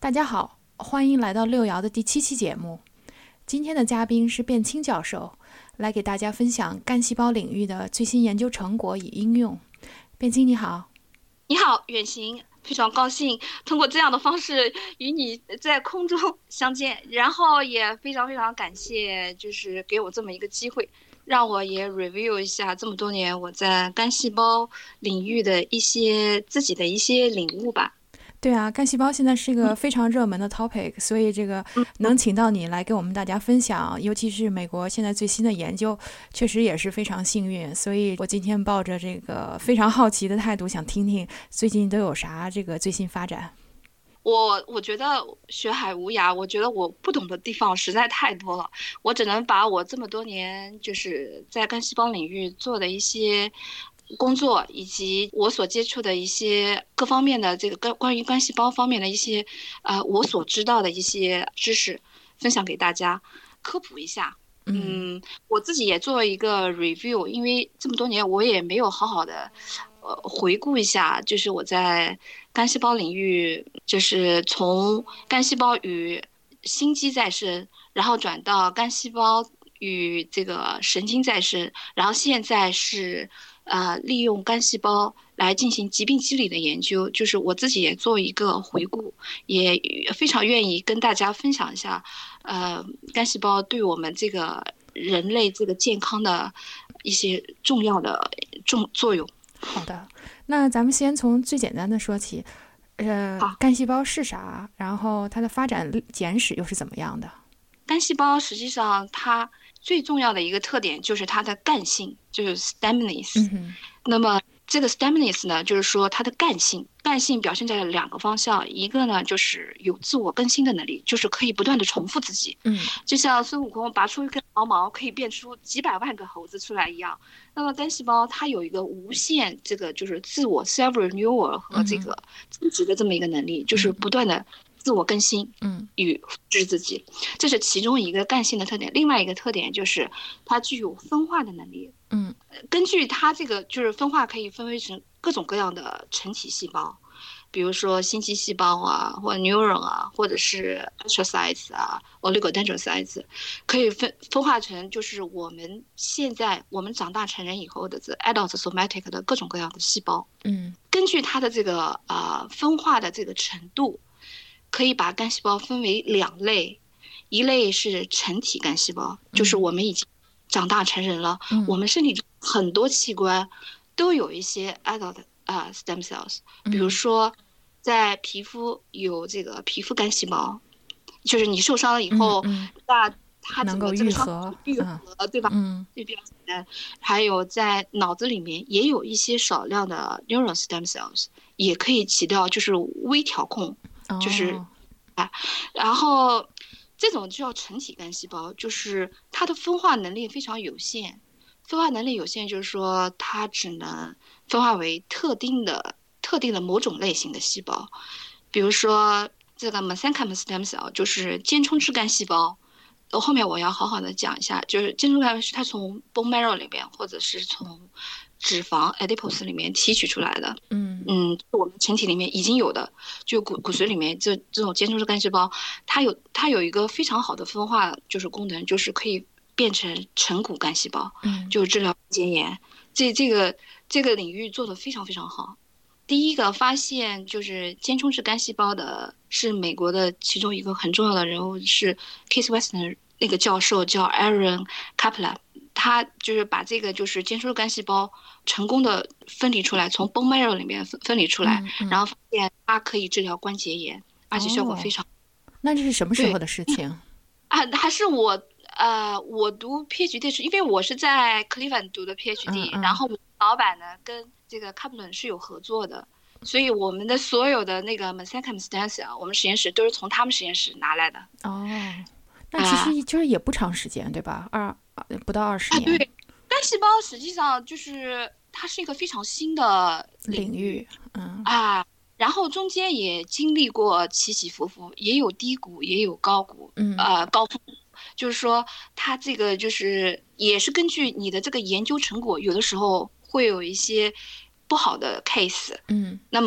大家好，欢迎来到六爻的第7期节目。今天的嘉宾是卞清教授，来给大家分享干细胞领域的最新研究成果与应用。卞清你好。 你好，远行，非常高兴通过这样的方式与你在空中相见，然后也非常非常感谢，就是给我这么一个机会，让我也 review 一下这么多年我在干细胞领域的自己的一些领悟吧。 对啊，干细胞现在是一个非常热门的 topic，所以这个能请到你来给我们大家分享，尤其是美国现在最新的研究，确实也是非常幸运。所以我今天抱着这个非常好奇的态度，想听听最近都有啥这个最新发展。 我觉得学海无涯，我觉得我不懂的地方实在太多了，我只能把我这么多年就是在干细胞领域做的一些工作，以及我所接触的一些各方面的这个关于干细胞方面的一些我所知道的一些知识分享给大家科普一下。我自己也做一个 review， 因为这么多年我也没有好好的回顾一下，就是我在干细胞领域，就是从干细胞与心肌再生，然后转到干细胞与这个神经再生，然后现在是利用干细胞来进行疾病机理的研究，就是我自己也做一个回顾，也非常愿意跟大家分享一下，干细胞对我们这个人类这个健康的一些重要的作用。 好的，那咱们先从最简单的说起，干细胞是啥？然后它的发展简史又是怎么样的？ 干细胞实际上它最重要的一个特点就是它的干性，就是 staminase。那么这个 staminase 呢，就是说它的干性表现在2个方向，一个呢就是有自我更新的能力，就是可以不断的重复自己，就像孙悟空拔出一根毫毛可以变出几百万个猴子出来一样。那么干细胞它有一个无限这个就是自我 self renewal 和这个增值的这么一个能力，就是不断的自我更新，与复制自己，这是其中一个干性的特点。另外一个特点就是它具有分化的能力。根据它这个就是分化可以分为成各种各样的成体细胞，比如说心肌细胞啊，或者 neuron 啊，或者是 astrocytes 啊 oligodendrocytes， 可以分化成就是我们长大成人以后的这 adult somatic 的各种各样的细胞。根据它的这个分化的这个程度，可以把干细胞分为2类，一类是成体干细胞，就是我们已经长大成人了，我们身体中很多器官都有一些 adult stem cells， 比如说在皮肤有这个皮肤干细胞，就是你受伤了以后，那它整个这个伤愈合，对吧？就比较简单。还有在脑子里面也有一些少量的 neural stem cells， 也可以起到就是微调控，就是然后这种就叫成体干细胞，就是它的分化能力非常有限。分化能力有限就是说它只能分化为特定的某种类型的细胞，比如说这个 mesenchymal stem cell 就是间充质干细胞，后面我要好好的讲一下，就是间充质干细胞是它从 bone marrow 里面或者是从脂肪 adipose 里面提取出来的。我们身体里面已经有的，就骨髓里面这种间充质干细胞，它有一个非常好的分化就是功能，就是可以变成成骨干细胞，就是治疗关节炎。这个领域做得非常非常好。第一个发现就是间充质干细胞的是美国的其中一个很重要的人物，是 Case Western 那个教授叫 Aaron Kaplan， 他就是把这个就是间充质干细胞成功的分离出来，从 bone marrow 里面分离出来，然后发现它可以治疗关节炎，而且效果非常。 那这是什么时候的事情？ 还是我读 PhD 是因为我是在 Cleveland 读的 PhD，然后我老板呢跟这个 Kaplan 是有合作的，所以我们的所有的那个 mesenchymal stem cell， 我们实验室都是从他们实验室拿来的。 那其实就是也不长时间，对吧？不到20年。 对，干细胞实际上就是它是一个非常新的领域，然后中间也经历过起起伏伏，也有低谷，也有高谷，高峰。就是说它这个就是也是根据你的这个研究成果，有的时候会有一些不好的 case，那么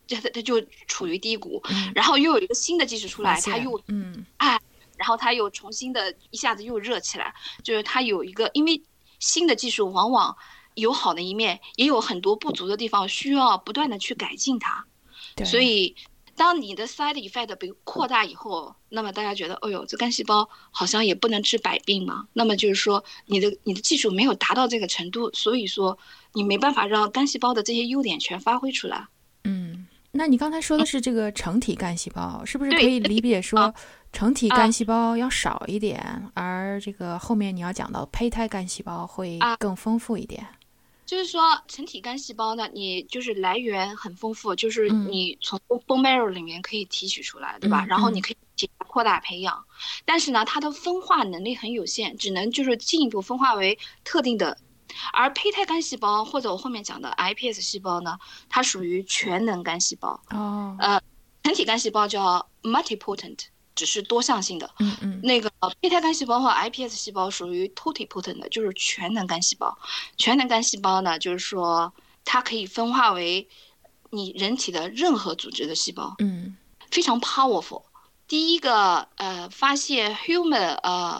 它就处于低谷，然后又有一个新的技术出来，它又然后它又重新的一下子又热起来，就是它有一个，因为新的技术往往有好的一面，也有很多不足的地方，需要不断的去改进它。所以当你的 side effect 被扩大以后，那么大家觉得，哎呦，这干细胞好像也不能治百病嘛。那么就是说，你的技术没有达到这个程度，所以说你没办法让干细胞的这些优点全发挥出来。 那你刚才说的是这个成体干细胞，是不是可以理解说成体干细胞要少一点，而这个后面你要讲到胚胎干细胞会更丰富一点？ 就是说成体干细胞呢，你就是来源很丰富，就是你从 bone marrow 里面可以提取出来，对吧？然后你可以扩大培养，但是呢，它的分化能力很有限，只能就是进一步分化为特定的。而胚胎干细胞或者我后面讲的 iPS 细胞呢，它属于全能干细胞。成体干细胞叫 multipotent， 只是多项性的。那个胚胎干细胞和 iPS 细胞属于 totipotent 的，就是全能干细胞。全能干细胞呢，就是说它可以分化为你人体的任何组织的细胞。非常 powerful。第一个发现 human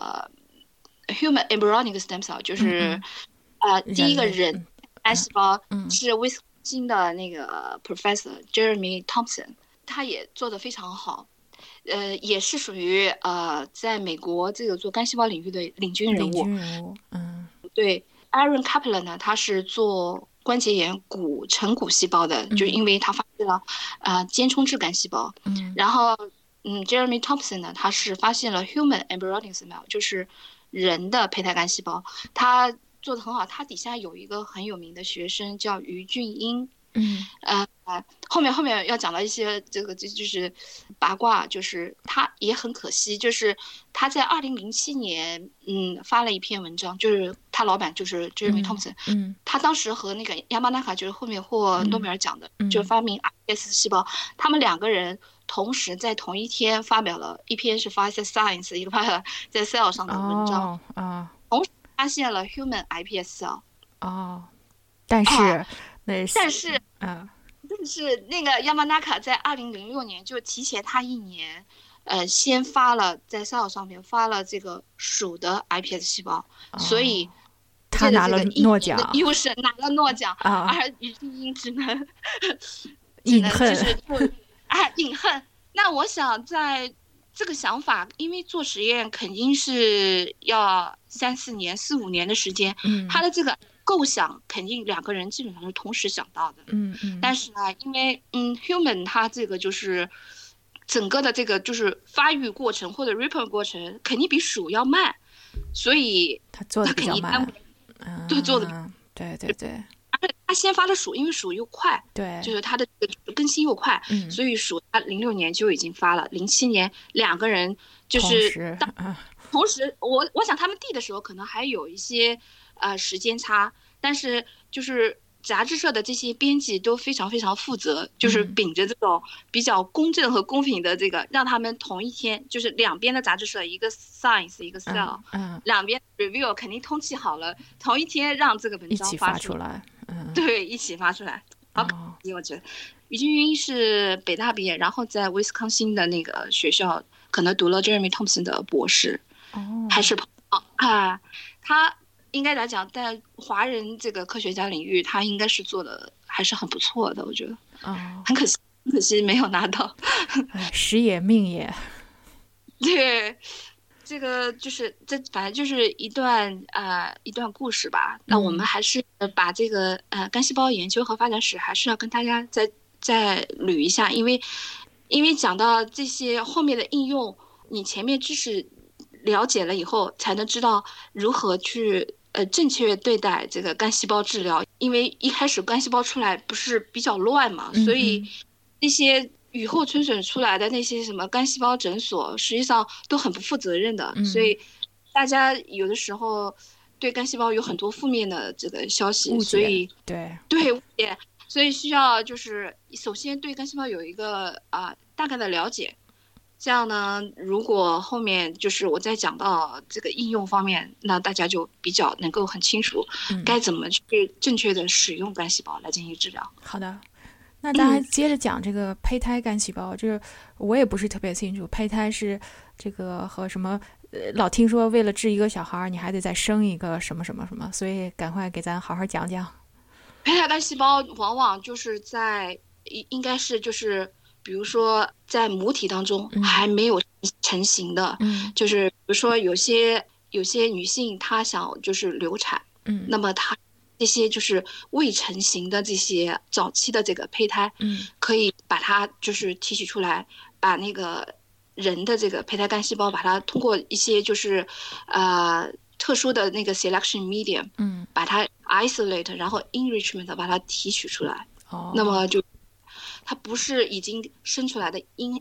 embryonic stem cell 就是第一个人干细胞是威斯康星的那个 professor Jeremy Thompson， 他也做得非常好，也是属于在美国这个做干细胞领域的领军人物。对 ，Aaron Kaplan 呢，他是做关节炎成骨细胞的，就是因为他发现了间充质干细胞。然后Jeremy Thompson 呢，他是发现了 human embryonic stem cell， 就是人的胚胎干细胞，他做得很好。他底下有一个很有名的学生叫于俊英。后面要讲到一些这个就是八卦，就是他也很可惜，就是他在2007年发了一篇文章，就是他老板就是 Jeremy Thompson，他当时和那个亚马纳卡就是后面获诺贝尔奖的，就发明 iPS 细胞，他们两个人同时在同一天发表了一篇是发在 Science， 一个发在 Cell 上的文章，同时发现了 human iPS cell。 但是那个亚马纳卡在2006年就提前他1年，先发了在 Cell 上面发了这个鼠的 iPS 细胞，所以他拿了诺奖， 优势拿了诺奖，而于俊英只能隐恨， 隐恨。那我想在这个想法，因为做实验肯定是要3-4年、4-5年的时间，他的这个构想肯定两个人基本上是同时想到的。但是呢，因为human 它这个就是整个的这个就是发育过程或者 reproduction 过程肯定比鼠要慢，所以他做的比较慢。 对，做的对。 而且他先发了鼠，因为鼠又快， 对， 就是它的更新又快，所以鼠他06年就已经发了，07年两个人就是同时，我想他们递的时候可能还有一些时间差，但是就是杂志社的这些编辑都非常非常负责，就是秉着这种比较公正和公平的这个，让他们同一天，就是两边的杂志社，一个 Science 一个 Cell，两边 review 肯定通气好了，同一天让这个文章发出来。对，一起发出来。好可惜，我觉得于俊英是北大毕业，然后在威斯康星的那个学校可能读了 Jeremy Thompson 的博士，还是他应该来讲在华人这个科学家领域，他应该是做的还是很不错的，我觉得。很可惜没有拿到。 时也命也。 对。这个就是反正就是一段故事吧。那我们还是把这个干细胞研究和发展史还是要跟大家再捋一下，因为讲到这些后面的应用，你前面知识了解了以后，才能知道如何去正确对待这个干细胞治疗。因为一开始干细胞出来不是比较乱嘛，所以那些雨后春笋出来的那些什么干细胞诊所，实际上都很不负责任的，所以大家有的时候对干细胞有很多负面的这个消息，所以对误解，所以需要就是首先对干细胞有一个大概的了解，这样呢，如果后面就是我再讲到这个应用方面，那大家就比较能够很清楚该怎么去正确的使用干细胞来进行治疗。 好的。 那大家接着讲这个胚胎干细胞，这个我也不是特别清楚，胚胎是这个和什么？老听说为了治一个小孩，你还得再生一个什么什么什么，所以赶快给咱好好讲讲。 胚胎干细胞往往就是在应该是就是比如说在母体当中还没有成型的，就是比如说有些女性她想就是流产，那么她这些就是未成型的这些早期的这个胚胎，可以把它就是提取出来，把那个人的这个胚胎干细胞把它通过一些就是特殊的那个 selection medium，把它 isolate， 然后 enrichment 把它提取出来。那么就它不是已经生出来的婴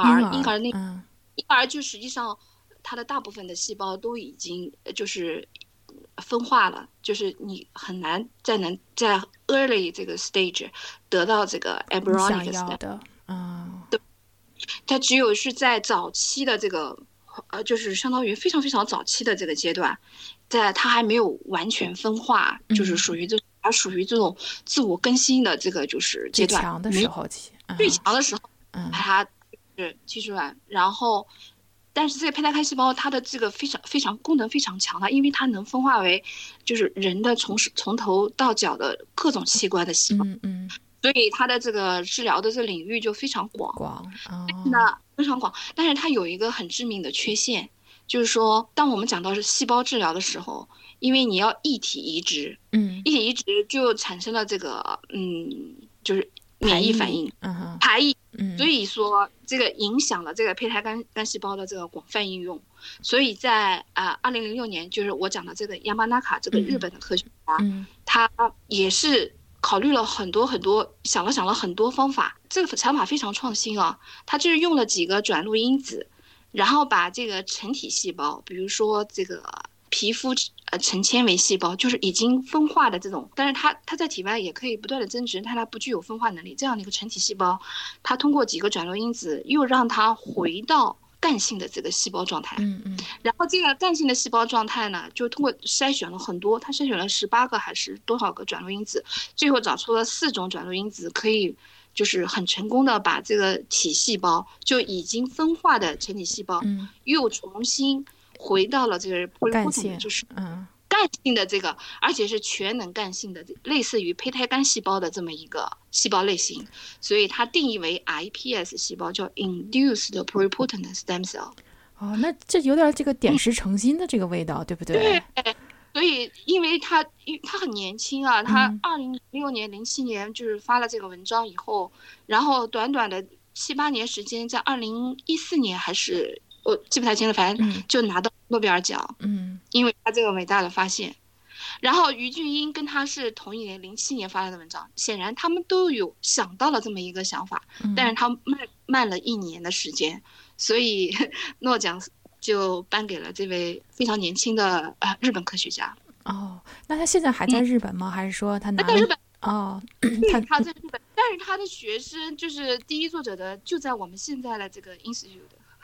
儿就实际上它的大部分的细胞都已经就是分化了，就是你很难再能在 early 这个 stage 得到这个 embryonic stage 的， 对，它只有是在早期的这个就是相当于非常非常早期的这个阶段，在它还没有完全分化，就是属于这种自我更新的这个就是阶段， 最强的时候把它是提出来，然后。但是这个胚胎干细胞它的这个非常功能非常强的，因为它能分化为就是人的从头到脚的各种器官的细胞，所以它的这个治疗的这个领域就非常广，非常广。但是它有一个很致命的缺陷，就是说当我们讲到是细胞治疗的时候，因为你要异体移植，异体移植就产生了这个就是免疫反应，排异。所以说这个影响了这个胚胎干细胞的这个广泛应用，所以在2006年，就是我讲的这个亚麻纳卡这个日本的科学家，他也是考虑了很多想了很多方法，这个想法非常创新啊，他就是用了几个转录因子，然后把这个成体细胞，比如说这个皮肤成纤维细胞，就是已经分化的这种，但是它在体外也可以不断的增殖，但它不具有分化能力，这样的一个成体细胞，它通过几个转录因子又让它回到干性的这个细胞状态，然后这个干性的细胞状态呢，就通过筛选了很多，它筛选了18个还是多少个转录因子，最后找出了4种转录因子可以就是很成功的把这个体细胞就已经分化的成体细胞，又重新回到了这个干性， 就是干性的这个，而且是全能干性的，类似于胚胎干细胞的这么一个细胞类型，所以它定义为 iPS 细胞，叫 Induced Pluripotent Stem Cell。 那这有点这个点石成金的这个味道，对不对？ 对，所以因为他很年轻啊，他2006年、07年就是发了这个文章以后，然后短短的7、8年时间，在2014年还是我记不太清了，反正就拿到诺贝尔奖，因为他这个伟大的发现。然后于俊英跟他是同一年07年发的文章，显然他们都有想到了这么一个想法，但是他慢了1年的时间，所以诺奖就颁给了这位非常年轻的日本科学家。 那他现在还在日本吗？还是说他拿了？ 在日本。 他在日本，但是他的学生就是第一作者的就在我们现在的这个 institute。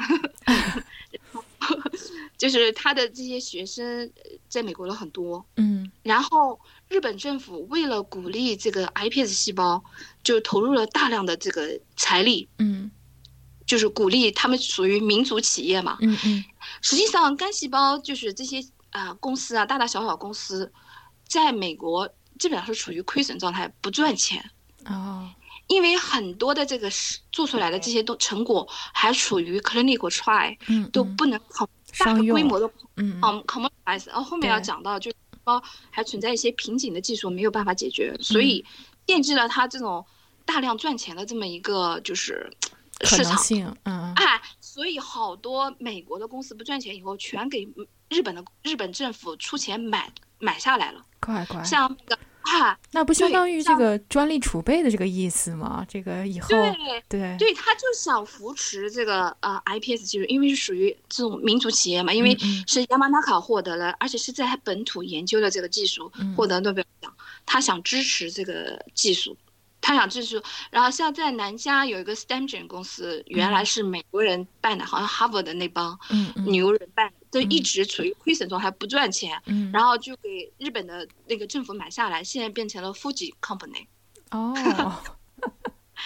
就是他的这些学生在美国有很多，然后日本政府为了鼓励这个 iPS 细胞，就投入了大量的这个财力，就是鼓励他们属于民族企业嘛，实际上干细胞就是这些公司啊，大大小小公司，在美国基本上是处于亏损状态，不赚钱。因为很多的这个做出来的这些成果还处于 clinical trial，都不能大规模的commercialize， 后面要讲到就是还存在一些瓶颈的技术没有办法解决，所以限制了它这种大量赚钱的这么一个就是市场性， 所以好多美国的公司不赚钱以后，全给日本政府出钱买下来了， 快， 像那个。 那不相当于这个专利储备的这个意思吗？这个以后对， 他就想扶持这个iPS 技术，因为是属于这种民族企业嘛，因为是亚麻纳卡获得了，而且是在他本土研究的这个技术获得诺贝尔奖，他想支持这个技术，然后像在南加有一个 StemGen 公司，原来是美国人办的，好像哈佛的那帮牛人办的，都一直处于亏损状态，不赚钱，然后就给日本的那个政府买下来，现在变成了 Fuji Company。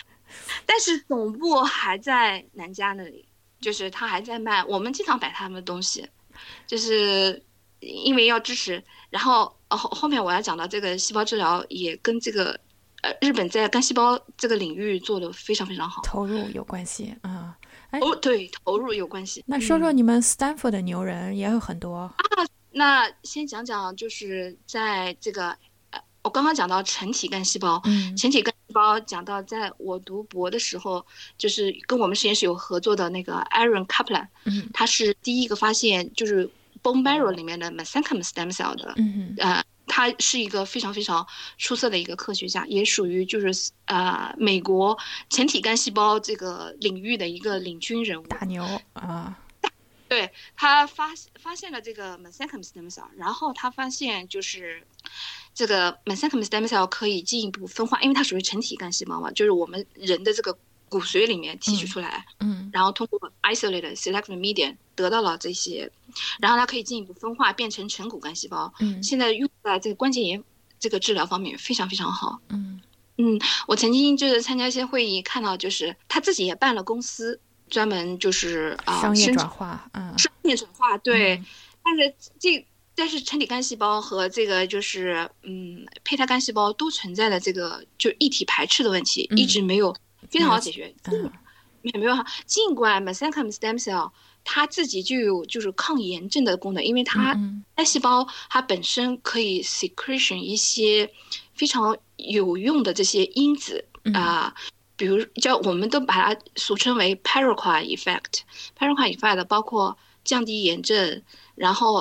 但是总部还在南加那里，就是他还在卖，我们经常买他们的东西，就是因为要支持。然后后面我要讲到这个细胞治疗也跟这个日本在干细胞这个领域做得非常非常好， 投入有关系啊。 对，投入有关系。 那说说你们 Stanford 的牛人也有很多那先讲讲就是在这个我刚刚讲到成体干细胞，成体干细胞讲到在我读博的时候，就是跟我们实验室有合作的那个 Aaron Kaplan，他是第一个发现就是 bone marrow 里面的 mesenchymal stem cell 的，他是一个非常非常出色的一个科学家，也属于就是美国成体干细胞这个领域的一个领军人物， 大牛啊。 对，他发现了这个 mesenchymal stem cell， 然后他发现就是这个 mesenchymal stem cell 可以进一步分化，因为它属于成体干细胞嘛，就是我们人的这个骨髓里面提取出来，然后通过 isolated selected medium 得到了这些，然后它可以进一步分化变成成骨干细胞，现在用在这个关节炎这个治疗方面非常非常好。我曾经就是参加一些会议，看到就是他自己也办了公司，专门就是商业转化， 商业转化，对，但是成体干细胞和这个就是胚胎干细胞都存在的这个就异体排斥的问题，一直没有非常好解决，没有好。尽管 mesenchymal stem cell 它自己就有就是抗炎症的功能，因为它干细胞它本身可以 secretion 一些非常有用的这些因子比如我们都把它俗称为 paracrine effect。paracrine effect 包括降低炎症，然后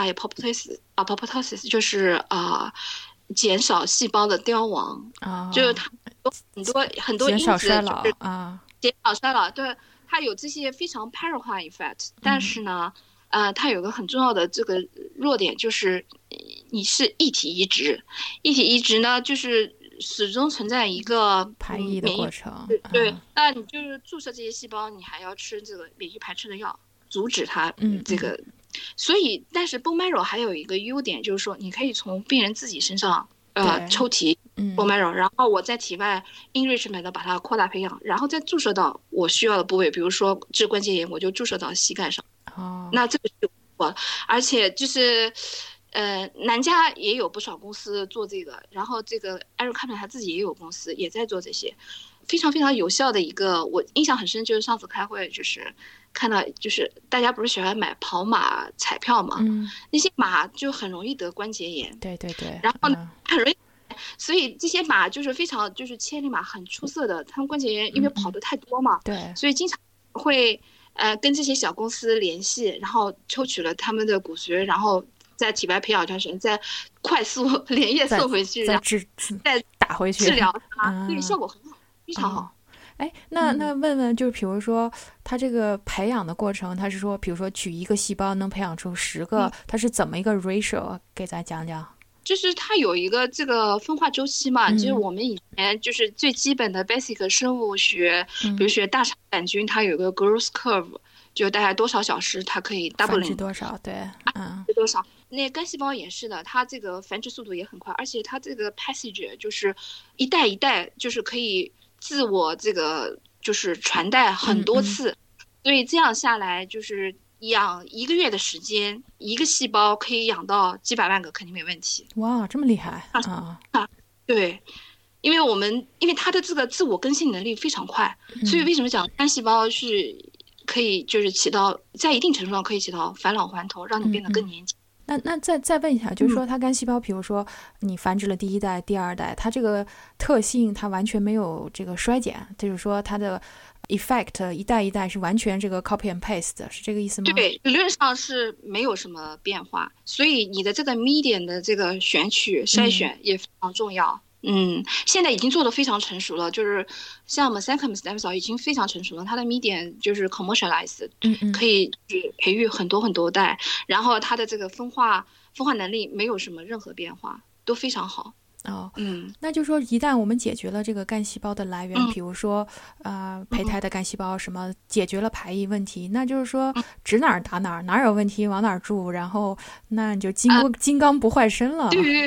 anti-apoptosis 就是减少细胞的凋亡，就是它很多因子减少衰老减少衰老，对，它有这些非常 paracrine effect，但是呢，它有个很重要的这个弱点，就是你是异体移植，异体移植呢就是始终存在一个排异的过程， 对，那你就是注射这些细胞，你还要吃这个免疫排斥的药，阻止它这个。所以，但是 bone marrow 还有一个优点，就是说你可以从病人自己身上抽提 bone marrow，然后我在体外 enrichment 的把它扩大培养，然后再注射到我需要的部位，比如说治关节炎，我就注射到膝盖上。那这个是我，而且就是南加也有不少公司做这个，然后这个 Aaron Kaplan 他自己也有公司也在做这些，非常非常有效的一个。我印象很深，就是上次开会就是看到，就是大家不是喜欢买跑马彩票嘛，那些马就很容易得关节炎， 对对对， 然后很容易，所以这些马就是非常就是千里马很出色的，他们关节炎因为跑得太多嘛， 对， 所以经常会跟这些小公司联系，然后抽取了他们的骨髓，然后在体外培养一段时间，再快速连夜送回去，再打回去治疗它，对，效果很好，非常好。 那问问，就是比如说它这个培养的过程，它是说，比如说取一个细胞能培养出10个，它是怎么一个 ratio？ 给咱讲讲。 就是它有一个这个分化周期嘛，就是我们以前就是最基本的 basic 生物学，比如学大肠杆菌，它有个 growth curve， 就大概多少小时它可以 doubling 繁殖多少，对， 多少。那干细胞也是的，它这个繁殖速度也很快，而且它这个 passage 就是一代一代就是可以自我这个就是传代很多次，所以这样下来就是养1个月的时间，一个细胞可以养到几百万个，肯定没问题。 哇，这么厉害对，因为它的这个自我更新能力非常快，所以为什么讲干细胞是可以就是起到在一定程度上可以起到返老还童，让你变得更年轻。 那再问一下，就是说它干细胞，比如说你繁殖了第1代、第2代，它这个特性它完全没有这个衰减，就是说它的 effect 一代一代是完全这个 copy and paste 的，是这个意思吗？ 对，理论上是没有什么变化，所以你的这个 medium 的这个选取筛选也非常重要。现在已经做得非常成熟了，就是像 mesenchymal stem cell 已经非常成熟了，它的 medium 就是 commercialized，可以就是培育很多很多代，然后它的这个分化能力没有什么任何变化，都非常好。 那就是说一旦我们解决了这个干细胞的来源，比如说胚胎的干细胞什么解决了排异问题，那就是说指哪儿打哪儿，哪儿有问题往哪儿注，然后那你就金刚不坏身了。 对，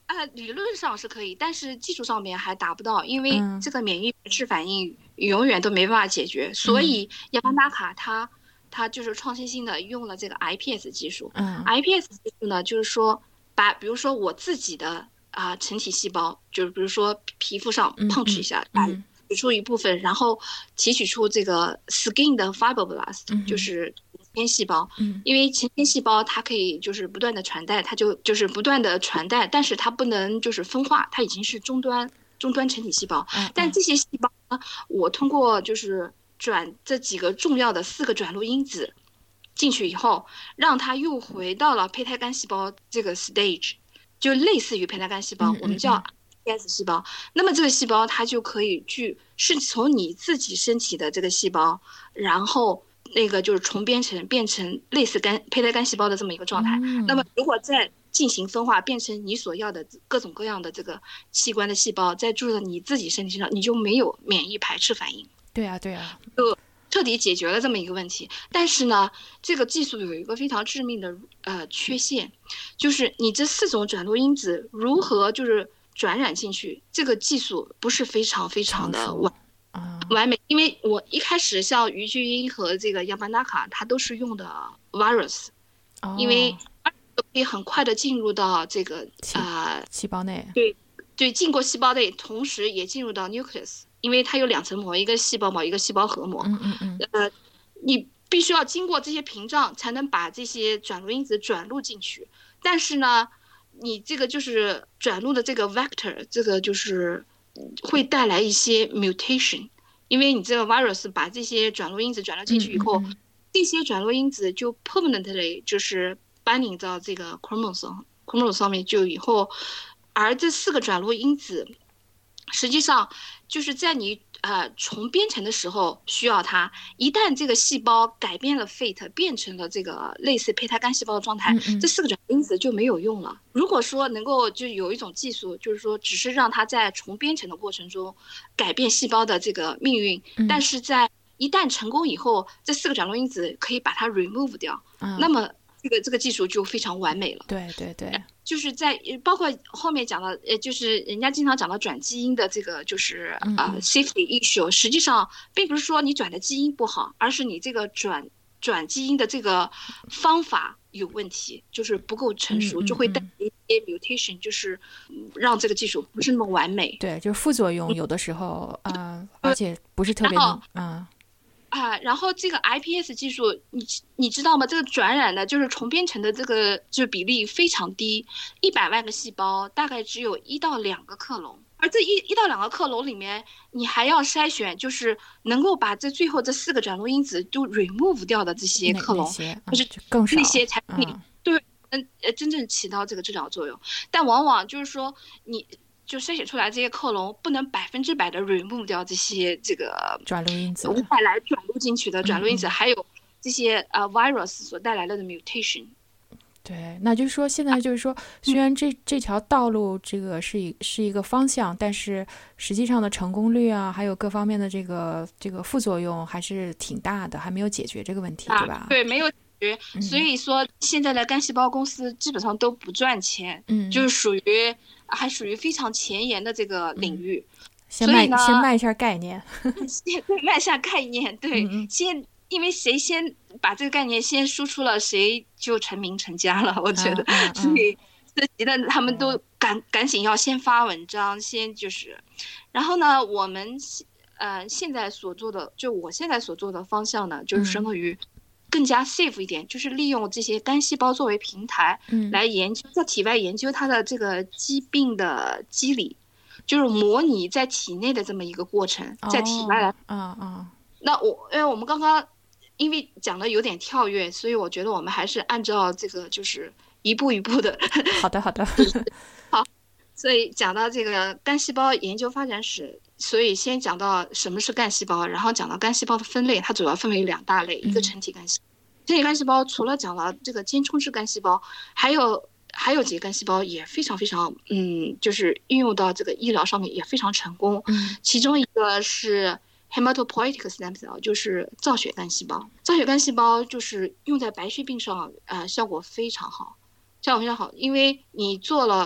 理论上是可以，但是技术上面还达不到，因为这个免疫排斥反应永远都没办法解决，所以雅巴纳卡它就是创新性的用了这个 iPS 技术。iPS 技术呢，就是说比如说我自己的成体细胞，就是比如说皮肤上punch一下，取出一部分，然后提取出这个 skin 的 fibroblast，就是前细胞。因为前细胞它可以就是不断的传代，它就是不断的传代，但是它不能就是分化，它已经是终端成体细胞。但这些细胞呢，我通过就是转这几个重要的4个转录因子进去以后，让它又回到了胚胎干细胞这个 stage， 就类似于胚胎干细胞，我们叫PS 细胞。那么这个细胞它就可以是从你自己身体的这个细胞，然后那个就是重编成变成类似胚胎干细胞的这么一个状态。那么如果再进行分化，变成你所要的各种各样的这个器官的细胞，再注入到你自己身体上，你就没有免疫排斥反应。 对啊， 就彻底解决了这么一个问题。但是呢，这个技术有一个非常致命的缺陷，就是你这4种转录因子如何就是转染进去，这个技术不是非常非常的完美。因为我一开始像余巨英和这个亚巴纳卡，它都是用的 virus，因为可以很快的进入到这个细胞内。 对，进过细胞内，同时也进入到 nucleus， 因为它有2层膜，一个细胞膜，一个细胞核膜。你必须要经过这些屏障，才能把这些转录因子转录进去。但是呢，你这个就是转录的这个 vector， 这个就是会带来一些 mutation， 因为你这个 virus 把这些转录因子转录进去以后，这些转录因子就 permanently 就是binding到这个 chromosome 上面，就以后。而这4个转录因子，实际上就是在你重编程的时候需要它。一旦这个细胞改变了 fate， 变成了这个类似胚胎干细胞的状态，这4个转录因子就没有用了。如果说能够就有一种技术，就是说只是让它在重编程的过程中改变细胞的这个命运，但是在一旦成功以后，这4个转录因子可以把它 remove 掉，那么这个技术就非常完美了。 对， 就是在包括后面讲到，就是人家经常讲到转基因的这个就是safety issue， 实际上并不是说你转的基因不好，而是你这个转基因的这个方法有问题，就是不够成熟，就会带来一些 mutation， 就是让这个技术不是那么完美。 对，就是副作用有的时候而且不是特别然后这个 iPS 技术，你知道吗？这个转染的就是重编程的这个就是比例非常低，100万个细胞大概只有1到2个克隆，而这1到2个克隆里面，你还要筛选，就是能够把这最后这4个转录因子都 remove 掉的这些克隆，就是更少， 那些才可以真正起到这个治疗作用。但往往就是说你。就筛选出来这些克隆不能100%的 remove 掉这些这个转录因子带来转录进去的转录因子，还有这些virus 所带来的 mutation。 对，那就是说现在就是说，虽然这条道路这个是一个方向，但是实际上的成功率还有各方面的这个副作用还是挺大的，还没有解决这个问题，对吧？ 对，没有解决。所以说现在的干细胞公司基本上都不赚钱，就是还属于非常前沿的这个领域， 先卖一下概念， 卖一下概念，对，因为谁先把这个概念先输出了，谁就成名成家了，我觉得，所以这急的他们都赶紧要先发文章，先就是，然后呢，我们现在所做的，就我现在所做的方向呢，就是相当于。更加 safe 一点，就是利用这些干细胞作为平台，来研究在体外研究它的这个疾病的机理，就是模拟在体内的这么一个过程，在体外来。那因为我们刚刚因为讲的有点跳跃，所以我觉得我们还是按照这个就是一步一步的。 好的。 好，所以讲到这个干细胞研究发展史。所以先讲到什么是干细胞，然后讲到干细胞的分类，它主要分为2大类，一个成体干细胞。成体干细胞除了讲了这个间充质干细胞，还有几个干细胞也非常非常就是运用到这个医疗上面也非常成功。其中一个是 hematopoietic stem cell， 就是造血干细胞。造血干细胞就是用在白血病上，效果非常好，因为你做了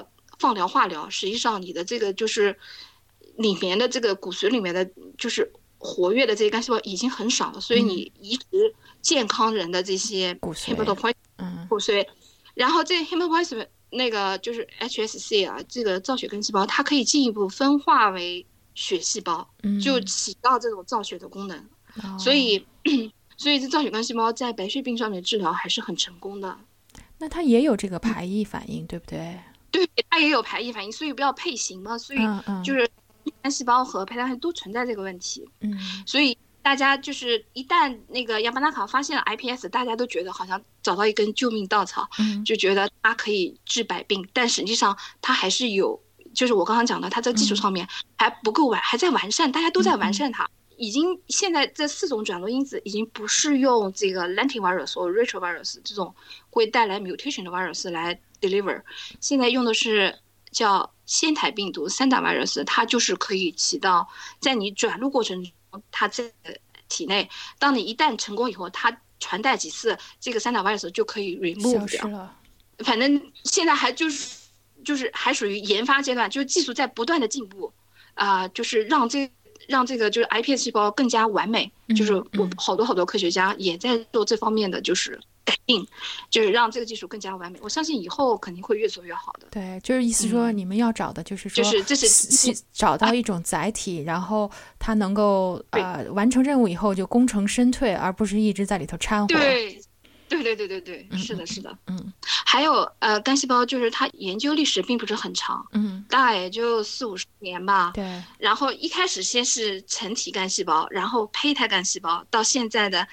放疗化疗，实际上你的这个就是里面的这个骨髓里面的就是活跃的这些干细胞已经很少了，所以你移植健康人的这些骨髓， 骨髓，然后这个 hematopoiesis 那个就是 HSC 啊，这个造血干细胞，它可以进一步分化为血细胞，就起到这种造血的功能。所以这造血干细胞在白血病上面治疗还是很成功的。 那它也有这个排异反应，对不对？ 对，它也有排异反应，所以不要配型嘛，所以就是干细胞和胚胎都存在这个问题。所以大家就是一旦那个亚巴纳卡发现了 iPS， 大家都觉得好像找到一根救命稻草，就觉得它可以治百病，但实际上它还是有，就是我刚刚讲的，它在技术上面还不够还在完善，大家都在完善它。已经现在这4种转录因子已经不是用这个 lentivirus 或 retrovirus 这种会带来 mutation 的 virus 来 deliver， 现在用的是叫仙台病毒3打 virus， 它就是可以起到在你转录过程中，它在体内，当你一旦成功以后，它传带几次，这个3打 virus 就可以 remove 掉。反正现在还就是还属于研发阶段，就是技术在不断的进步就是让这个就是 iPS 细胞更加完美，就是我好多科学家也在做这方面的就是改进，就是让这个技术更加完美。我相信以后肯定会越做越好的。 对，就是意思说你们要找的就是说， 这是找到一种载体，然后它能够完成任务以后就功成身退，而不是一直在里头掺和。 对，是的，是的。还有干细胞就是它研究历史并不是很长，大概也就40-50年吧。 对。然后一开始先是成体干细胞，然后胚胎干细胞，到现在的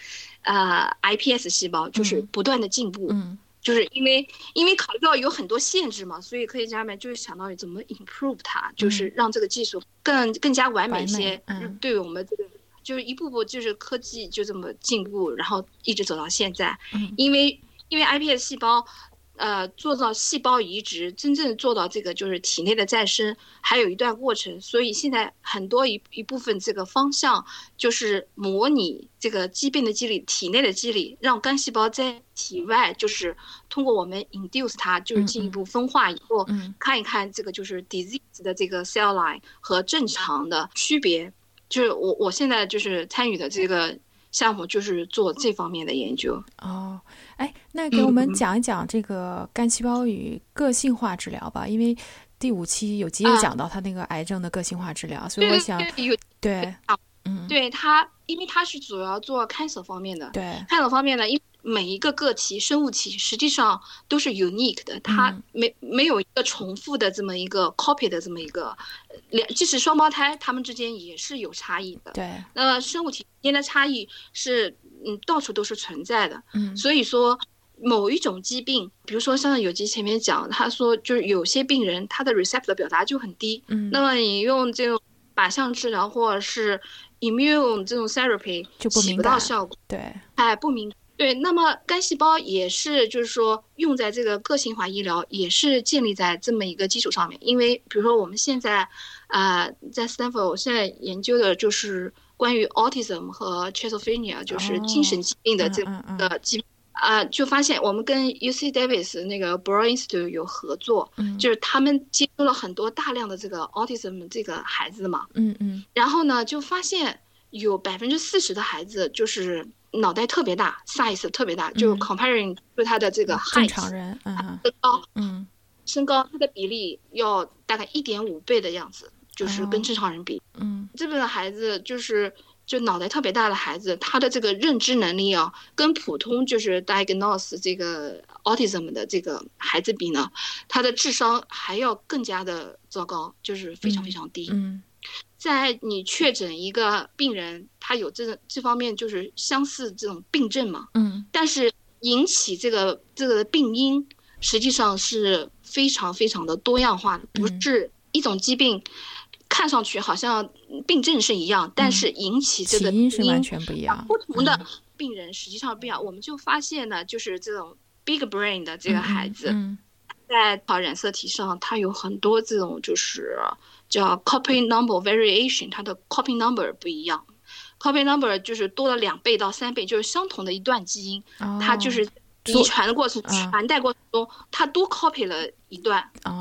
iPS 细胞，就是不断的进步。就是因为考虑到有很多限制嘛，所以科学家们就是想到怎么 improve 它，就是让这个技术更加完美一些。对于我们这个。就是一步步就是科技就这么进步，然后一直走到现在。因为 iPS 细胞做到细胞移植，真正做到这个就是体内的再生，还有一段过程。所以现在很多一部分这个方向就是模拟这个疾病的机理，体内的机理，让干细胞在体外就是通过我们 induce 它，就是进一步分化以后，看一看这个就是 disease 的这个 cell line 和正常的区别。就是我现在就是参与的这个项目，就是做这方面的研究。 那给我们讲一讲这个干细胞与个性化治疗吧，因为第5期有集也讲到它那个癌症的个性化治疗，所以我想对它，因为它是主要做 cancer 方面的， 对 cancer 方面的，因为每一个个体生物体实际上都是 unique 的，它没有一个重复的这么一个 copy 的这么一个，即使双胞胎他们之间也是有差异的。 对， 那生物体之间的差异是到处都是存在的。所以说某一种疾病，比如说像有集前面讲，他说就是有些病人他的 receptor 表达就很低，那么你用这种靶向治疗或者是 immune 这种 therapy 就起不到效果。 对， 不敏感。对，那么干细胞也是，就是说用在这个个性化医疗，也是建立在这么一个基础上面。因为比如说我们现在在 Stanford 我现在研究的就是关于 autism 和 schizophrenia， 就是精神疾病的这个疾病。就发现我们跟 UC Davis 那个 Broad Institute 有合作，就是他们接触了很多大量的这个 autism 这个孩子嘛，然后呢就发现有40%的孩子就是脑袋特别大 ，size 特别大，就 comparing 就他的这个 height， 正常人， 身高他的比例要大概1.5倍的样子，就是跟正常人比，这边的孩子就脑袋特别大的孩子，他的这个认知能力跟普通就是 diagnose 这个 autism 的这个孩子比呢，他的智商还要更加的糟糕，就是非常非常低。在你确诊一个病人，他有这方面就是相似这种病症嘛，但是引起这个病因实际上是非常非常的多样化的，不是一种疾病。看上去好像病症是一样，但是引起这个起因是完全不一样。 不同的病人实际上不一样，我们就发现呢，就是这种 big brain 的这个孩子，在染色体上，它有很多这种就是叫 copy number variation， 它的 copy number 不一样。copy number 就是多了2倍到3倍，就是相同的一段基因，它就是遗传的过程、传代过程中，它多 copy 了一段。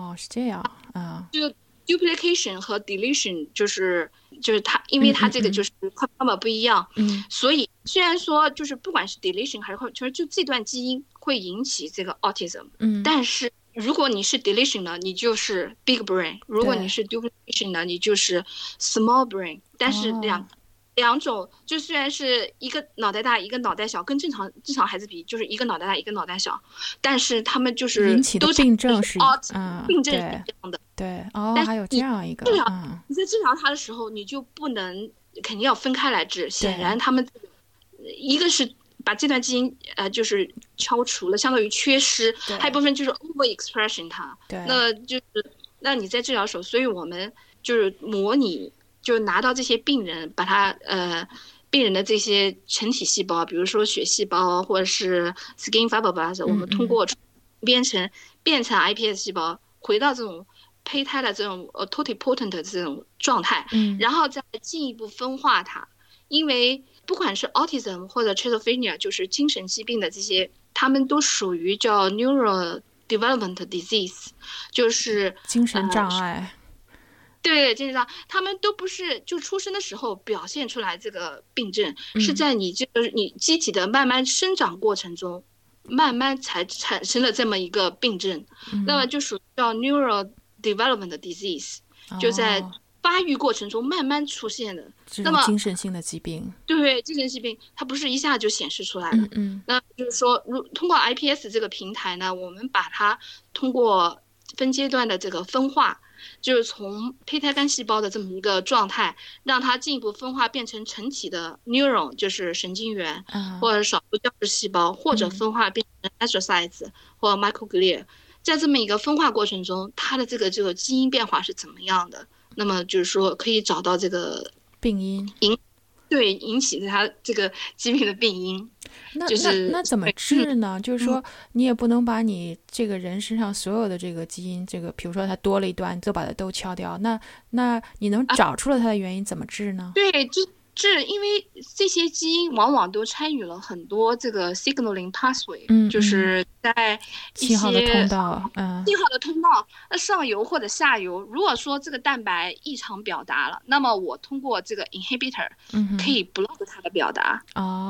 哦，是这样啊。 就 duplication 和 deletion 就是它，因为它这个就是chromosome不一样，所以虽然说就是不管是 deletion 还是就这段基因会引起这个 autism，但是如果你是 deletion 呢，你就是 big brain； 如果你是 duplication 呢，你就是 small brain。但是两种就虽然是一个脑袋大一个脑袋小，跟正常孩子比就是一个脑袋大一个脑袋小，但是他们就是引起的病症是病症是一样的。 对，还有这样一个。 你在治疗他的时候，你就不能肯定要分开来治。显然他们一个是把这段基因就是敲除了，相当于缺失，还有一部分就是 overexpression 它。那就是那你在治疗的时候，所以我们就是模拟。就拿到这些病人，把他病人的这些成体细胞，比如说血细胞或者是 skin fibroblasts，我们通过变成 iPS 细胞，回到这种胚胎的这种totipotent 的这种状态，然后再进一步分化它。因为不管是 autism 或者 schizophrenia， 就是精神疾病的这些，他们都属于叫 neurodevelopment disease， 就是精神障碍。 对，精神上他们都不是就出生的时候表现出来这个病症，是在你机体的慢慢生长过程中，慢慢才产生了这么一个病症，那么就属于叫 neurodevelopment disease，就在发育过程中慢慢出现的这种精神性的疾病。 对，精神疾病它不是一下就显示出来的。那就是说，通过 iPS 这个平台呢，我们把它通过分阶段的这个分化。就是从胚胎干细胞的这么一个状态，让它进一步分化变成成体的 neuron， 就是神经元，或者少数胶质细胞，或者分化变成 astrocytes 或 microglia。在这么一个分化过程中，它的这个基因变化是怎么样的？那么就是说可以找到这个病因， 引起它这个疾病的病因。 那怎么治呢？就是说你也不能把你这个人身上所有的这个基因，这个比如说它多了一段，就把它都敲掉。那你能找出了它的原因，怎么治呢？ 对，因为这些基因往往都参与了很多这个 signaling pathway，就是在一些信号的通道， 那上游或者下游，如果说这个蛋白异常表达了，那么我通过这个 inhibitor，可以 block 它的表达。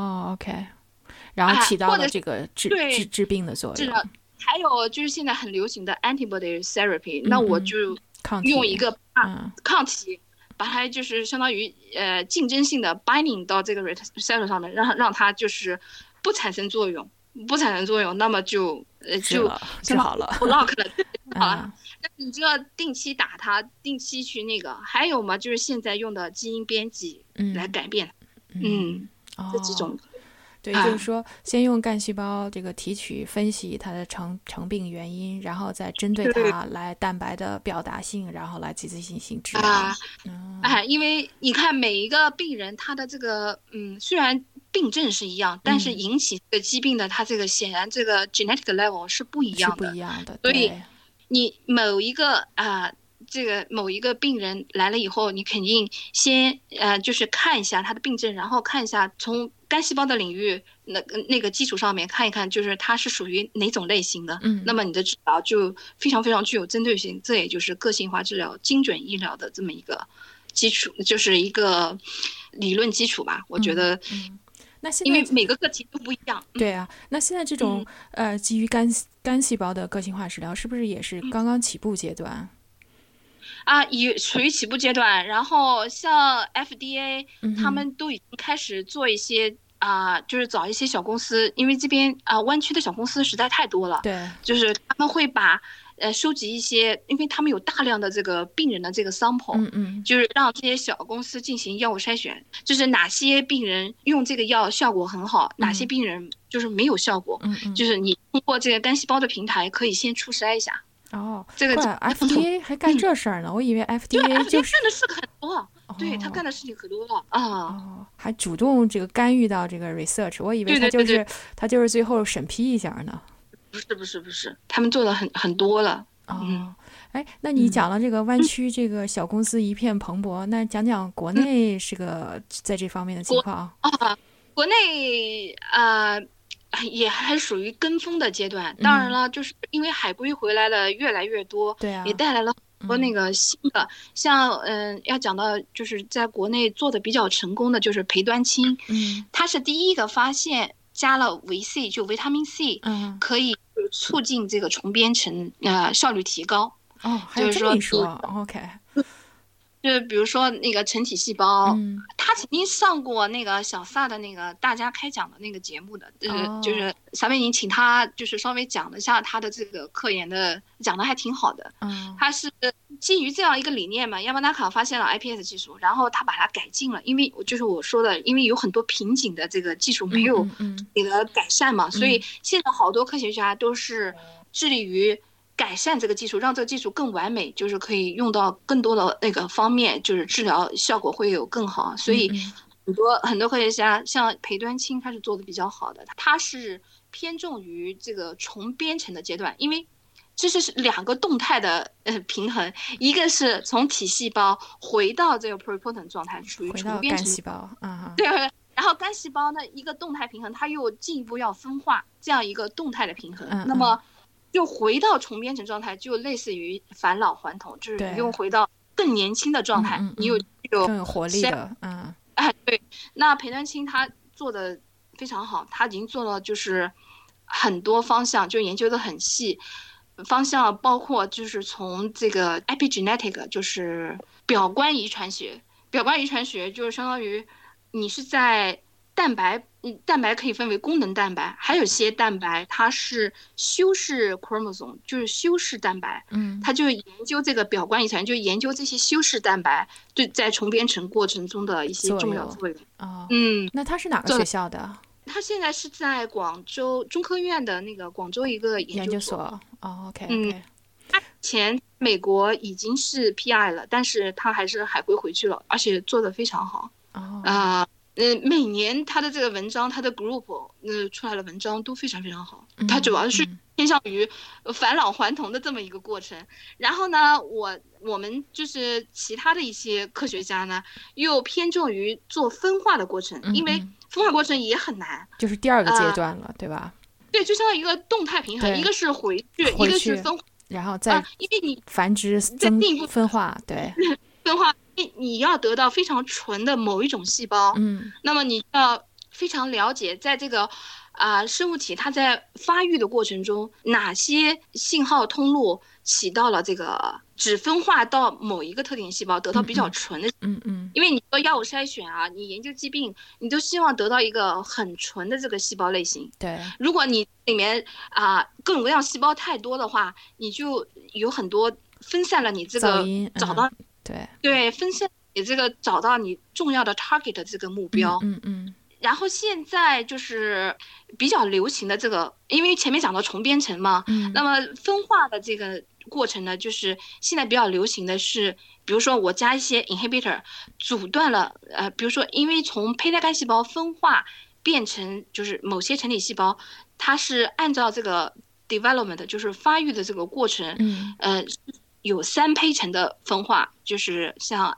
OK。然后起到了这个治病的作用。 还有就是现在很流行的 antibody therapy，那我就用一个抗体，把它就是相当于竞争性的 binding 到这个 receptor 上面，让它就是不产生作用，那么就好了 block 了，好了。那你就要定期打它，定期去那个。还有嘛，就是现在用的基因编辑来改变它，这几种。 对，就是说先用干细胞这个提取分析它的成病原因，然后再针对它来蛋白的表达性，然后来积极进行治疗。 因为你看每一个病人他的这个虽然病症是一样，但是引起这个疾病的他这个显然这个 genetic level 是不一样的。所以你某一个病人来了以后，你肯定先就是看一下他的病症，然后看一下从干细胞的领域那个基础上面看一看，就是它是属于哪种类型的。那么你的治疗就非常非常具有针对性，这也就是个性化治疗、精准医疗的这么一个基础，就是一个理论基础吧。我觉得， 那现在因为每个个体都不一样。 对啊，那现在这种基于干细胞的个性化治疗，是不是也是刚刚起步阶段？ 也属于起步阶段，然后像 FDA，他们都已经开始做一些就是找一些小公司，因为这边湾区的小公司实在太多了， 对， 就是他们会把收集一些，因为他们有大量的这个病人的这个 sample，就是让这些小公司进行药物筛选，就是哪些病人用这个药效果很好，哪些病人就是没有效果，就是你通过这个干细胞的平台可以先初筛一下。 这个 FDA 还干这事儿呢，我以为 FDA 就是干的事很多，对他干的事情可多了还主动这个干预到这个 research， 我以为他就是最后审批一下呢。 不是，他们做的很多了。 那你讲了这个湾区这个小公司一片蓬勃，那讲讲国内是个在这方面的情况。 国内也还属于跟风的阶段。当然了，就是因为海归回来的越来越多， 对啊， 也带来了很多那个新的，像要讲到就是在国内做的比较成功的就是裴端清，他是第一个发现加了维 C 就维他命 C，可以促进这个重编程效率提高。 还有这么一说，OK。 就是比如说那个成体细胞，他曾经上过那个小萨的那个大家开讲的那个节目的，就是撒贝宁请他就是稍微讲了一下他的这个科研的，讲的还挺好的。他是基于这样一个理念嘛，亚马纳卡发现了 iPS 技术，然后他把它改进了，因为就是我说的，因为有很多瓶颈的这个技术没有那个改善嘛，所以现在好多科学家都是致力于改善这个技术，让这个技术更完美，就是可以用到更多的那个方面，就是治疗效果会有更好。所以很多科学家像裴端清他是做的比较好的，他是偏重于这个重编程的阶段，因为这是两个动态的平衡，一个是从体细胞回到这个 pluripotent 状态，属于重编程细胞， 对。然后干细胞呢一个动态平衡，它又进一步要分化，这样一个动态的平衡。那么就回到重编程状态，就类似于返老还童，就是你又回到更年轻的状态，你有更有活力的， 对。那裴端清他做的非常好，他已经做了就是很多方向，就研究的很细，方向包括就是从这个 epigenetic， 就是表观遗传学，表观遗传学就是相当于你是在蛋白可以分为功能蛋白，还有些蛋白它是修饰 chromosome， 就是修饰蛋白，它就研究这个表观遗传，就研究这些修饰蛋白对在重编程过程中的一些重要作用。 那他是哪个学校的？ 他现在是在广州中科院的那个广州一个研究所。 OK。 他以前美国已经是 PI 了，但是他还是海归回去了，而且做得非常好。每年他的这个文章，他的 group 出来的文章都非常非常好。他主要是偏向于返老还童的这么一个过程。然后呢，我们就是其他的一些科学家呢，又偏重于做分化的过程，因为分化过程也很难， 就是第二个阶段了，对吧？ 对，就像一个动态平衡，一个是回去，一个是分化， 然后再因为你繁殖分化，对， 分化。你要得到非常纯的某一种细胞，那么你要非常了解在这个生物体它在发育的过程中，哪些信号通路起到了这个只分化到某一个特定细胞得到比较纯的，因为你做药物筛选啊，你研究疾病，你都希望得到一个很纯的这个细胞类型。 对， 如果你里面各种各样细胞太多的话，你就有很多分散了你这个找到。对，分散你这个找到你重要的 target 的这个目标。然后现在就是比较流行的这个，因为前面讲到重编程嘛，那么分化的这个过程呢，就是现在比较流行的是，比如说我加一些 inhibitor， 阻断了比如说因为从胚胎干细胞分化变成就是某些成体细胞，它是按照这个 development 就是发育的这个过程，有3胚层的分化，就是像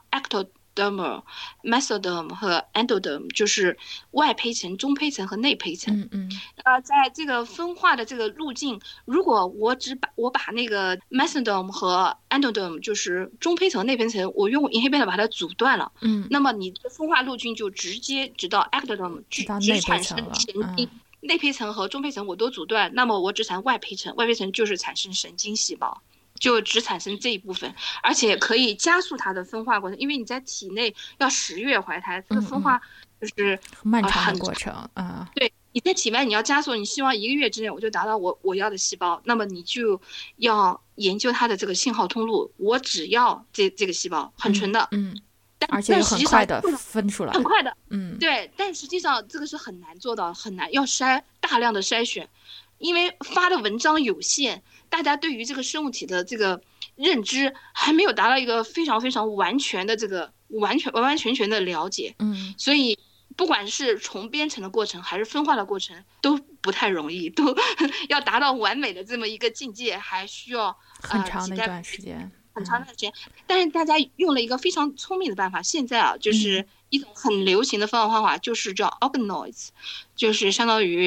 ectoderm、mesoderm 和 endoderm， 就是外胚层、中胚层和内胚层。在这个分化的这个路径，如果我把那个 mesoderm 和 endoderm 就是中胚层、内胚层，我用 inhibitor 把它阻断了，那么你的分化路径就直接直到 ectoderm， 只产生神经。内胚层和中胚层我都阻断，那么我只产外胚层，外胚层就是产生神经细胞。就只产生这一部分，而且可以加速它的分化过程，因为你在体内要10月怀胎，这个分化就是漫长的过程对，你在体外你要加速，你希望1个月之内我就达到我要的细胞，那么你就要研究它的这个信号通路，我只要这个细胞很纯的， 而且很快的分出来， 很快的，对，但实际上这个是很难做到，很难，要大量的筛选。因为发的文章有限，大家对于这个生物体的这个认知还没有达到一个非常非常完全的这个完全的了解，所以不管是重编程的过程还是分化的过程都不太容易，都要达到完美的这么一个境界，还需要很长的一段时间， 很长的时间。但是大家用了一个非常聪明的办法，现在就是一种很流行的分化方法，就是叫 organoids，就是相当于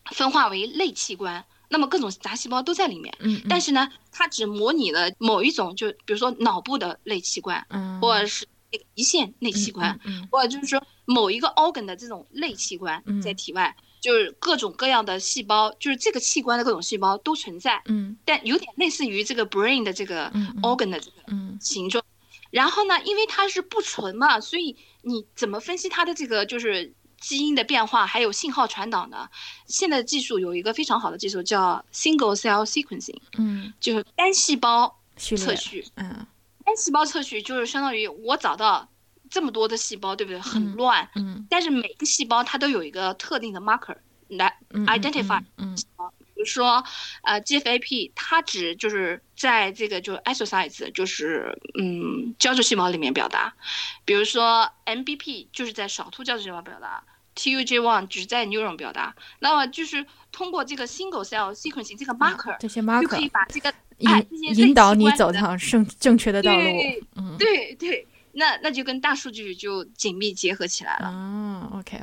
分化为类器官，那么各种杂细胞都在里面。但是呢，它只模拟了某一种，就比如说脑部的类器官，或者是胰腺类器官，或者就是说某一个 organ 的这种类器官在体外，就是各种各样的细胞，就是这个器官的各种细胞都存在。但有点类似于这个 brain 的这个 organ 的这个形状。然后呢，因为它是不纯嘛，所以你怎么分析它的这个就是基因的变化，还有信号传导呢？现在的技术有一个非常好的技术叫 single cell sequencing，就是单细胞测序。单细胞测序就是相当于我找到这么多的细胞，对不对？很乱，但是每个细胞它都有一个特定的 marker 来 identify 细胞。比如说GFAP 它只就是在这个就是 isocytes 就是胶质细胞里面表达，比如说 MBP 就是在少突胶质细胞表达， TUJ1 只在 neuron 表达。那么就是通过这个 single cell sequencing 这个 marker， 这些 marker 就可以把这个引导你走上正确的道路。 对，那就跟大数据就紧密结合起来了。 OK。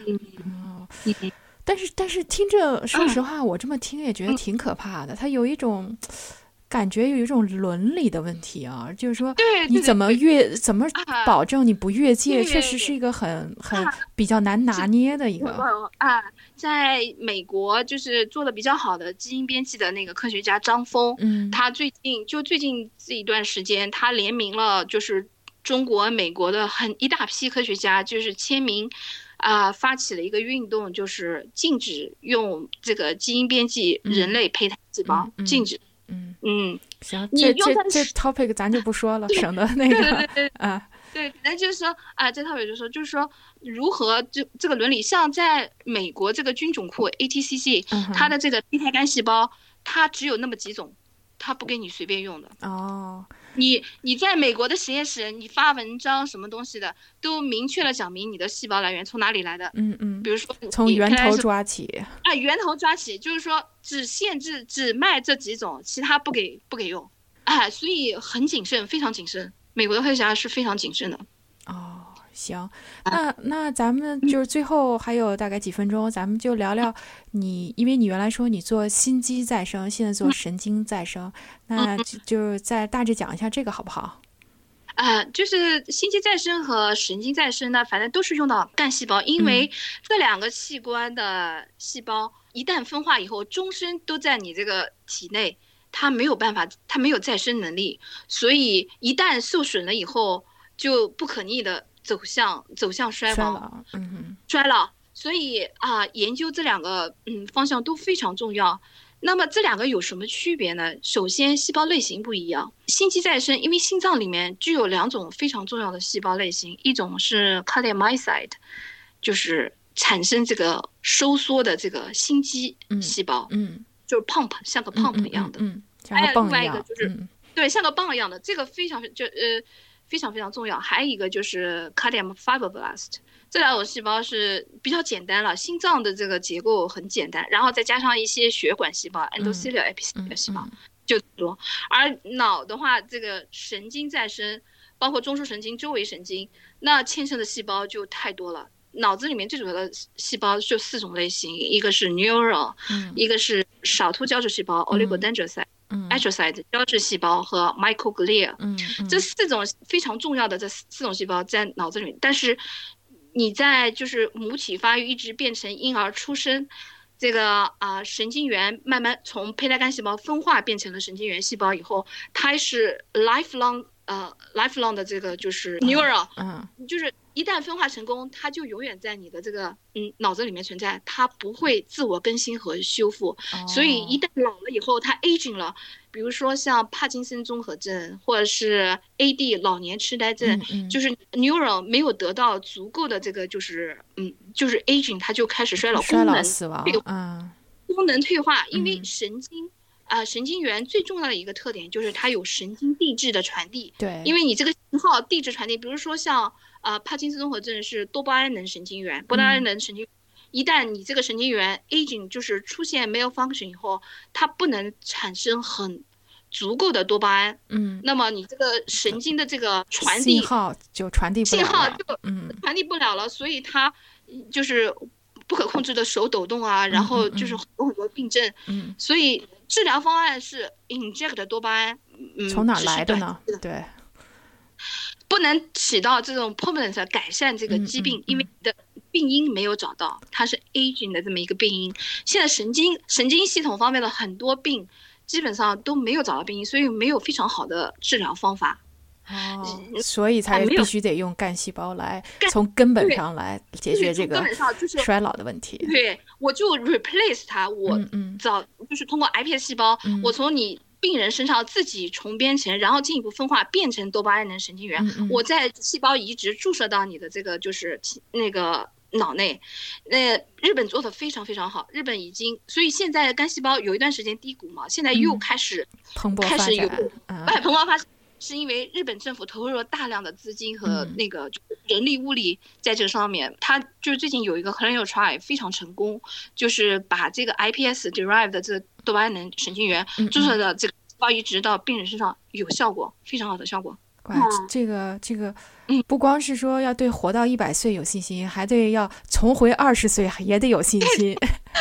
但是听着，说实话，我这么听也觉得挺可怕的。它有一种感觉，有一种伦理的问题啊，就是说，你怎么保证你不越界，确实是一个很比较难拿捏的一个。 在美国就是做的比较好的基因编辑的那个科学家张峰，他最近这一段时间，他联名了就是中国、美国的一大批科学家，就是签名。发起了一个运动，就是禁止用这个基因编辑人类胚胎细胞，禁止。 行，这 topic 咱就不说了，省得那个对，反正就是说这 topic 就是说如何这个伦理，像在美国这个菌种库 ATCC，它的这个胚胎干细胞，它只有那么几种，它不给你随便用的。你在美国的实验室，你发文章什么东西的，都明确了讲明你的细胞来源从哪里来的。比如说从源头抓起。 源头抓起，就是说只限制只卖这几种，其他不给用。所以很谨慎，非常谨慎。美国的科学家是非常谨慎的。 行，那咱们就是最后还有大概几分钟，咱们就聊聊你，因为你原来说你做心肌再生，现在做神经再生，那就是再大致讲一下这个好不好？ 就是心肌再生和神经再生呢，反正都是用到干细胞，因为这两个器官的细胞一旦分化以后，终身都在你这个体内，它没有办法，它没有再生能力，所以一旦受损了以后，就不可逆的走向衰亡，衰老。所以研究这两个方向都非常重要。那么这两个有什么区别呢？首先，细胞类型不一样。心肌再生，因为心脏里面具有两种非常重要的细胞类型，一种是 cardiomyocyte， 就是产生这个收缩的这个心肌细胞，就是 pump， 像个 pump 一样的，还有另外一个就是对，像个棒一样的，这个非常非常重要。还有一个就是 cardiac fibroblast， 这两种细胞是比较简单了，心脏的这个结构很简单，然后再加上一些血管细胞 endothelial epithelial 细胞就多。而脑的话，这个神经再生，包括中枢神经、周围神经，那牵涉的细胞就太多了。脑子里面最主要的细胞就4种类型，一个是 neuron，一个是少突胶质细胞 oligodendrocyte，astrocyte 胶质细胞和 microglia，这4种非常重要的这4种细胞在脑子里面。但是你在就是母体发育一直变成婴儿出生，这个神经元慢慢从胚胎干细胞分化变成了神经元细胞以后，它是 lifelong 的这个就是 neuron，就是一旦分化成功，它就永远在你的这个脑子里面存在，它不会自我更新和修复。所以一旦老了以后，它 aging 了，比如说像帕金森综合症或者是 AD 老年痴呆症，就是 neuron 没有得到足够的这个就是aging， 它就开始衰老， 衰老死亡， 功能退化，因为神经元最重要的一个特点就是它有神经递质的传递。 对， 因为你这个信号递质传递，比如说像帕金森综合症是多巴胺能神经元，一旦你这个神经元 aging 就是出现 malfunction 以后，它不能产生很足够的多巴胺，那么你这个神经的这个传递信号就传递不了了， 所以它就是不可控制的手抖动啊，然后就是有很多病症。所以治疗方案是 inject 多巴胺。 从哪来的呢？对， 不能起到这种 permanent 改善这个疾病，因为你的病因没有找到，它是 aging 的这么一个病因。现在神经系统方面的很多病基本上都没有找到病因，所以没有非常好的治疗方法。 所以才必须得用干细胞来从根本上来解决这个衰老的问题。 对，我就 replace 它，我就是通过 iPS 细胞，我从你病人身上自己重编程，然后进一步分化变成多巴胺能神经元，我在细胞移植注射到你的这个就是那个脑内。日本做的非常非常好，日本已经，所以现在干细胞有一段时间低谷嘛，现在又开始蓬勃发展， 蓬勃发展。是因为日本政府投入了大量的资金和那个人力物力在这个上面，他就是最近有一个 clinical trial 非常成功，就是把这个 iPS derived 的这个多巴胺能神经元注射的这个细胞移植到病人身上，有效果，非常好的效果。 这个不光是说要对活到100岁有信心，还得要重回20岁也得有信心。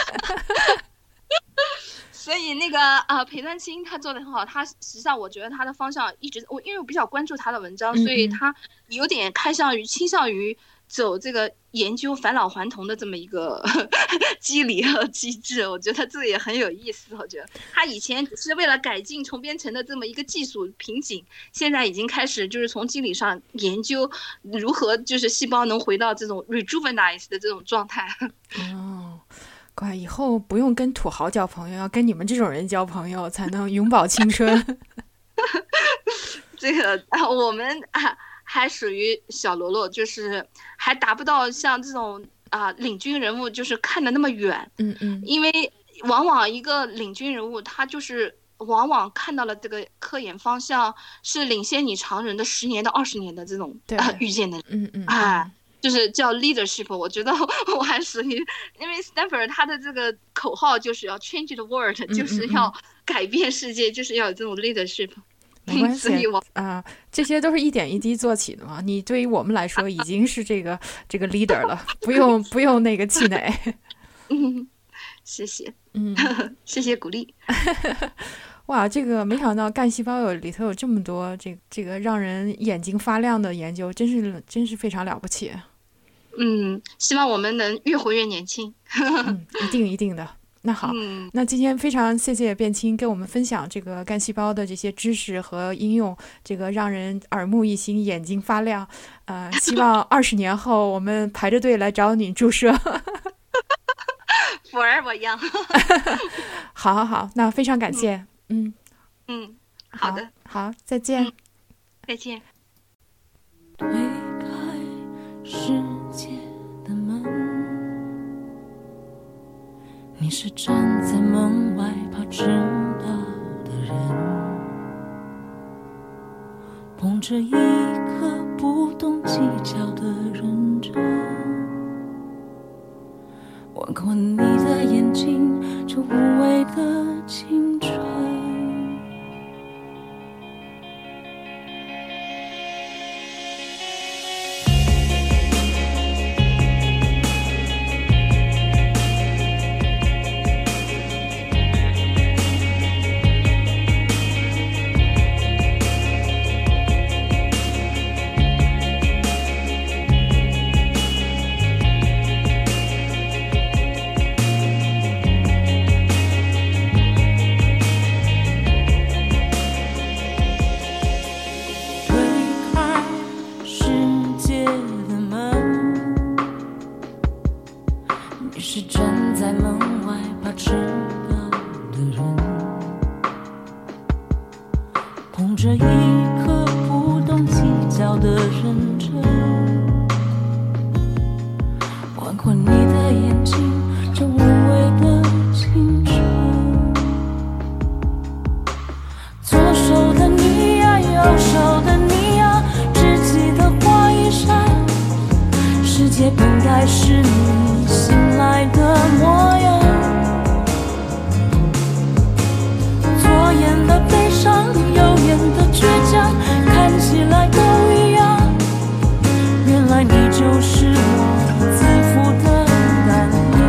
所以那个裴端清他做的很好，他实际上我觉得他的方向一直因为我比较关注他的文章，所以他有点倾向于走这个研究返老还童的这么一个机理和机制，我觉得这也很有意思。我觉得他以前只是为了改进重编程的这么一个技术瓶颈，现在已经开始就是从机理上研究如何就是细胞能回到这种 rejuvenate 的这种状态。 怪以后不用跟土豪交朋友，要跟你们这种人交朋友，才能永葆青春。 这个我们还属于小喽啰，就是还达不到像这种领军人物，就是看得那么远。因为往往一个领军人物，他就是往往看到了这个科研方向是领先你常人的10年到20年的这种预见的。就是叫 leadership， 我觉得我还属于，因为 Stanford 他的这个口号就是要 change the world，就是要改变世界，就是要有这种 leadership。 没关系这些都是一点一滴做起的嘛。你对于我们来说已经是这个 leader 了，不用那个气馁。 谢谢，谢谢鼓励。 哇，这个没想到干细胞里头有这么多这个让人眼睛发亮的研究，真是非常了不起。 希望我们能越活越年轻。 一定的。那好，那今天非常谢谢卞清跟我们分享这个干细胞的这些知识和应用，这个让人耳目一新，眼睛发亮。希望20年后我们排着队来找你注射。 Forever young。 好，那非常感谢。 好的， 好，再见。 再见。 推开世界的门，你是站在门外怕迟到的人，捧着一颗不懂计较的认真，吻过你的眼睛，这无畏的青春。捧着一颗不懂计较的认真，吻过你的眼睛，这无畏的青春。左手的你呀，右手的你呀，只记得花一扇，世界本该是你醒来的模样。左眼的悲伤，右眼的倔强，看起来都一样，原来你就是我自负的胆量。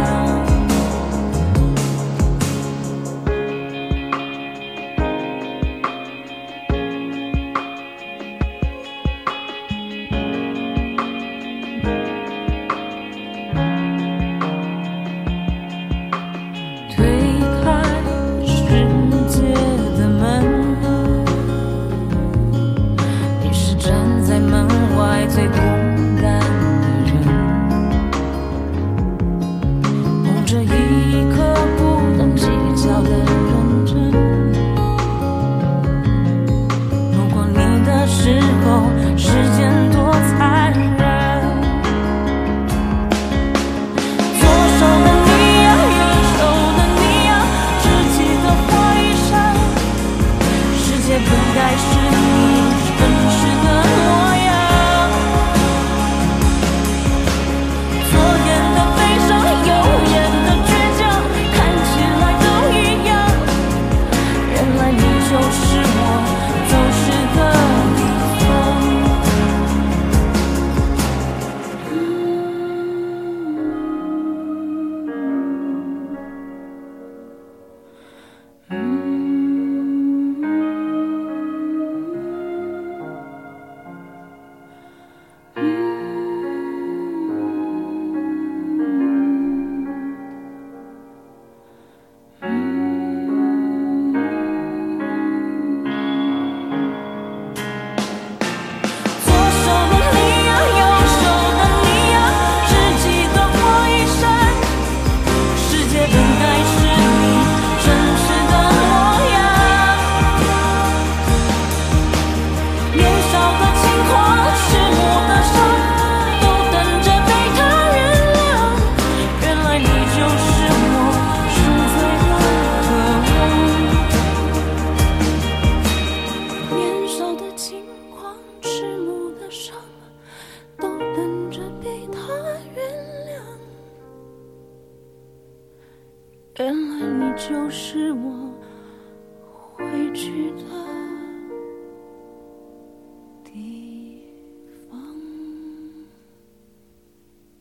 原来你就是我回去的